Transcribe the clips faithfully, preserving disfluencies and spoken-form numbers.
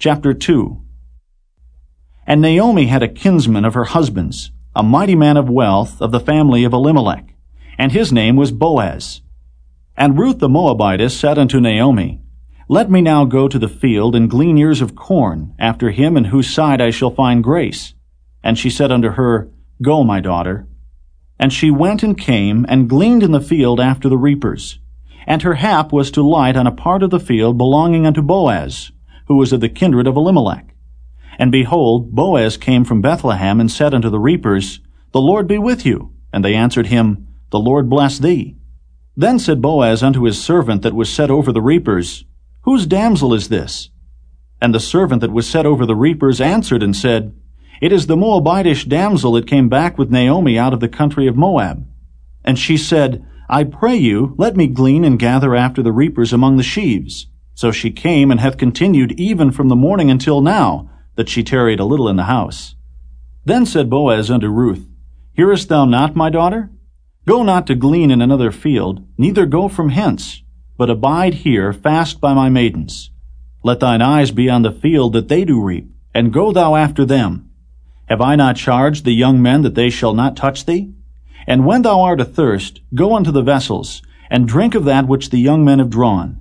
Chapter two. And Naomi had a kinsman of her husband's, a mighty man of wealth of the family of Elimelech, and his name was Boaz. And Ruth the Moabitess said unto Naomi, Let me now go to the field and glean ears of corn after him in whose side I shall find grace. And she said unto her, Go, my daughter. And she went and came and gleaned in the field after the reapers. And her hap was to light on a part of the field belonging unto Boaz, who was of the kindred of Elimelech. And behold, Boaz came from Bethlehem and said unto the reapers, The Lord be with you. And they answered him, The Lord bless thee. Then said Boaz unto his servant that was set over the reapers, Whose damsel is this? And the servant that was set over the reapers answered and said, It is the Moabitish damsel that came back with Naomi out of the country of Moab. And she said, I pray you, let me glean and gather after the reapers among the sheaves. So she came and hath continued even from the morning until now, that she tarried a little in the house. Then said Boaz unto Ruth, Hearest thou not, my daughter? Go not to glean in another field, neither go from hence, but abide here fast by my maidens. Let thine eyes be on the field that they do reap, and go thou after them. Have I not charged the young men that they shall not touch thee? And when thou art athirst, go unto the vessels, and drink of that which the young men have drawn.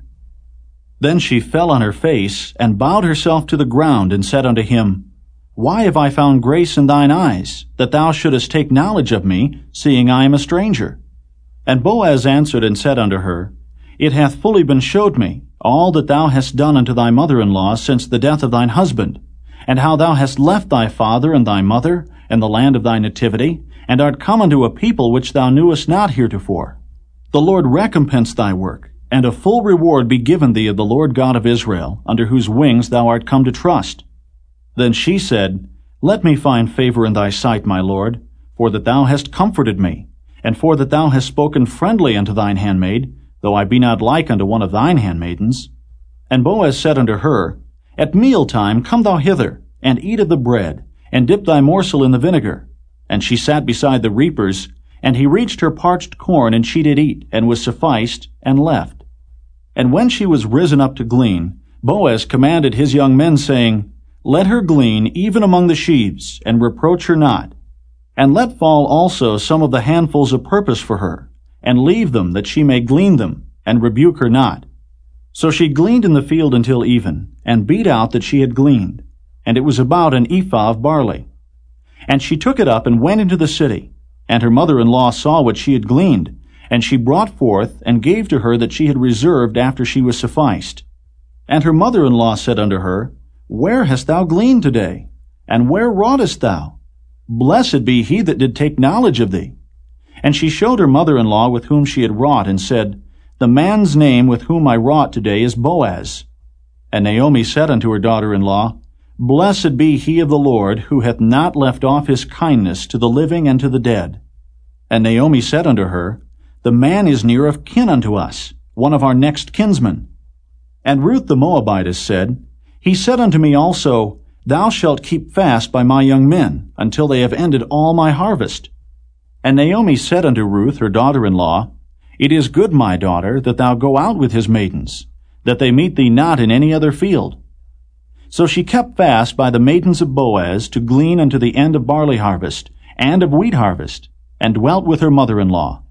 Then she fell on her face, and bowed herself to the ground, and said unto him, Why have I found grace in thine eyes, that thou shouldest take knowledge of me, seeing I am a stranger? And Boaz answered and said unto her, It hath fully been showed me, all that thou hast done unto thy mother-in-law since the death of thine husband, and how thou hast left thy father and thy mother, and the land of thy nativity, and art come unto a people which thou knewest not heretofore. The Lord recompense thy work, and a full reward be given thee of the Lord God of Israel, under whose wings thou art come to trust. Then she said, Let me find favor in thy sight, my Lord, for that thou hast comforted me, and for that thou hast spoken friendly unto thine handmaid, though I be not like unto one of thine handmaidens. And Boaz said unto her, At mealtime come thou hither, and eat of the bread, and dip thy morsel in the vinegar. And she sat beside the reapers, and he reached her parched corn, and she did eat, and was sufficed, and left. And when she was risen up to glean, Boaz commanded his young men, saying, Let her glean even among the sheaves, and reproach her not. And let fall also some of the handfuls of purpose for her, and leave them that she may glean them, and rebuke her not. So she gleaned in the field until even, and beat out that she had gleaned, and it was about an ephah of barley. And she took it up and went into the city, and her mother-in-law saw what she had gleaned, and she brought forth and gave to her that she had reserved after she was sufficed. And her mother-in-law said unto her, Where hast thou gleaned today? And where wroughtest thou? Blessed be he that did take knowledge of thee. And she showed her mother-in-law with whom she had wrought, and said, The man's name with whom I wrought today is Boaz. And Naomi said unto her daughter-in-law, Blessed be he of the Lord, who hath not left off his kindness to the living and to the dead. And Naomi said unto her, The man is near of kin unto us, one of our next kinsmen. And Ruth the Moabitess said, He said unto me also, Thou shalt keep fast by my young men, until they have ended all my harvest. And Naomi said unto Ruth her daughter-in-law, It is good, my daughter, that thou go out with his maidens, that they meet thee not in any other field. So she kept fast by the maidens of Boaz to glean unto the end of barley harvest, and of wheat harvest, and dwelt with her mother-in-law.